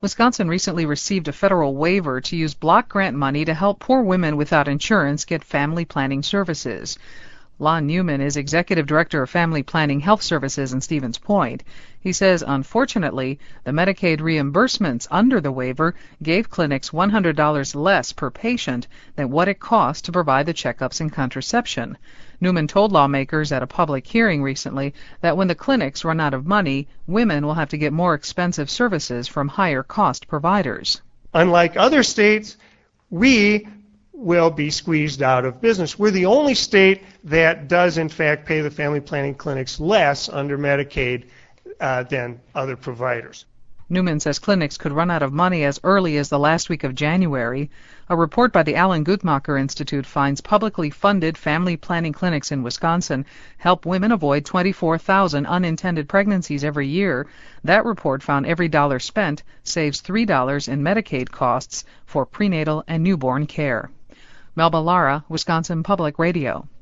Wisconsin recently received a federal waiver to use block grant money to help poor women without insurance get family planning services. Lon Newman is Executive Director of Family Planning Health Services in Stevens Point. He says, unfortunately, the Medicaid reimbursements under the waiver gave clinics $100 less per patient than what it cost to provide the checkups and contraception. Newman told lawmakers at a public hearing recently that when the clinics run out of money, women will have to get more expensive services from higher-cost providers. Unlike other states, we will be squeezed out of business. We're the only state that does, in fact, pay the family planning clinics less under Medicaid than other providers. Newman says clinics could run out of money as early as the last week of January. A report by the Alan Guttmacher Institute finds publicly funded family planning clinics in Wisconsin help women avoid 24,000 unintended pregnancies every year. That report found every dollar spent saves $3 in Medicaid costs for prenatal and newborn care. Melba Lara, Wisconsin Public Radio.